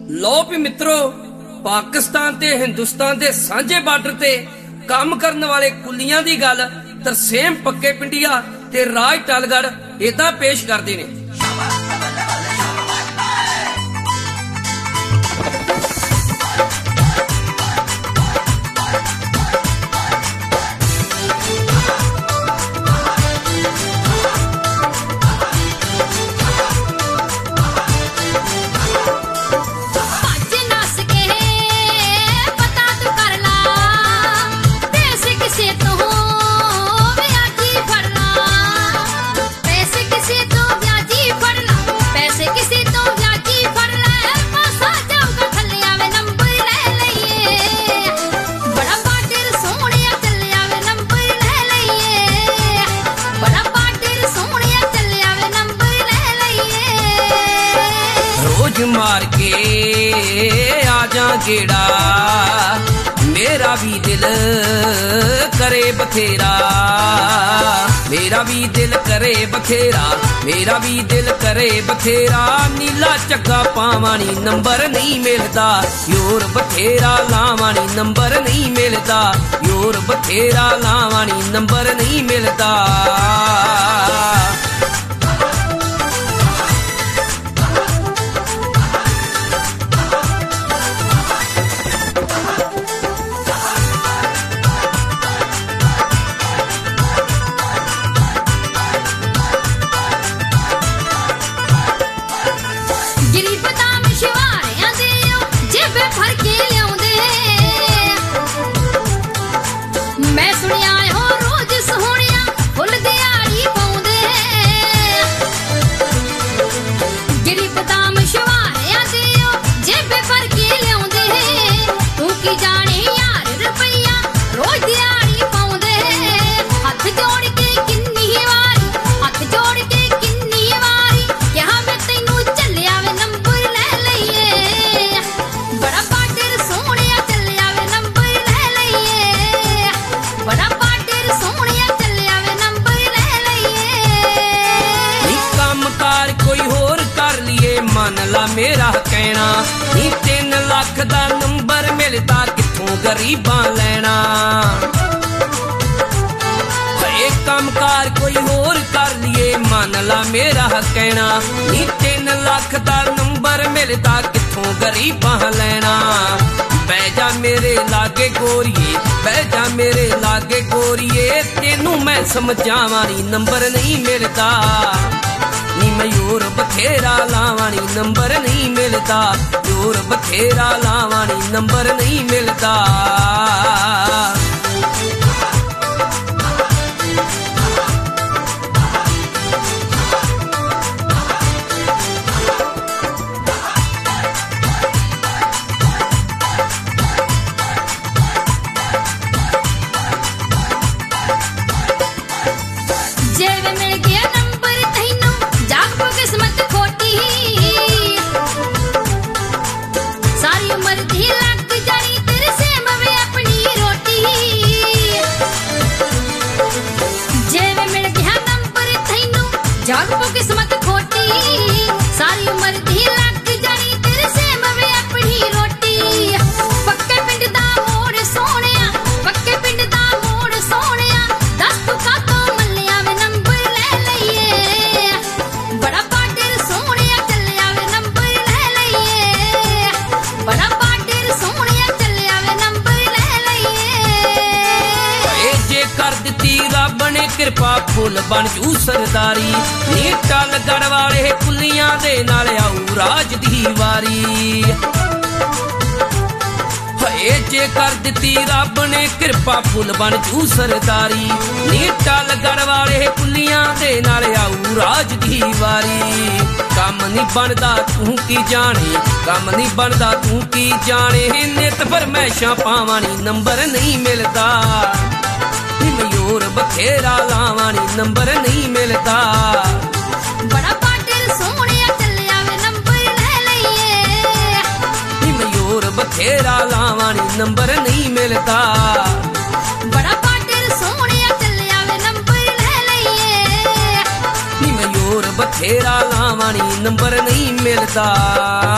लो भी मित्रों, पाकिस्तान ते हिंदुस्तान दे सांझे बार्डर ते काम करने वाले कुलियां दी गल तरसेम पक्के पिंडिया ते राज टालगढ़ इदां पेश करदे ने। मार के आजा गेड़ा मेरा भी दिल करे बथेरा, मेरा भी दिल करे बथेरा, मेरा भी दिल करे बथेरा। नीला चक्का पावानी नंबर नहीं मिलता, योर बथेरा लावानी नंबर नहीं मिलता, योर बथेरा लावानी नंबर नहीं मिलता। मेरा कहना नी 3 लाख दा नंबर मिलता किथों गरीबां लैना। कामकार कोई होर कर लिए मान ला मेरा कहना नी 3 लाख दा नंबर मिलता किथों गरीबां लैना। बैजा मेरे लागे गोरिए, बैजा मेरे लागे गोरिए, तेनू मैं समझावां नी नंबर नहीं मिलता। नी मैं योर बथेरा लावानी नंबर नहीं मिलता, योर बथेरा लावानी नंबर नहीं मिलता। किस्मत खोटी सारी उम्र दी लग जानी तेरे से मवे अपनी रोटी। पक्के पिंड दा मोड़ सोहणिया, पक्के पिंड दा मोड़ सोहणिया, दस तू कातों मल्लिया वे नंबर ले लईए। बड़ा पाटर सोहणिया चलिया वे नंबर ले लईए, बड़ा पाटर सोहणिया चलिया वे नंबर ले लईए। जे कर दित्ती रब ने कृपा फुल बन जू सरदारी, नी टालगढ़ वाले कुलियां दे नाल आऊ राज दी वारी। जे कर दित्ती रब ने कृपा फुल बन जू सरदारी, नी टालगढ़ वाले कुलियां दे नाल आऊ राज दी वारी। कम नहीं बनदा तू की जाने, कम नहीं बनदा तू की जाने, नित फरमैशां पावानी नंबर नहीं मिलता। योर बथेरा लावानी नंबर नहीं मिलता। बड़ा पाटर सोहणिया चलिया वे नंबर ले लईए। योर बथेरा लावानी नंबर नहीं मिलता। बड़ा पाटर सोहणिया चलिया वे नंबर ले लईए। योर बथेरा लावानी नंबर नहीं मिलता।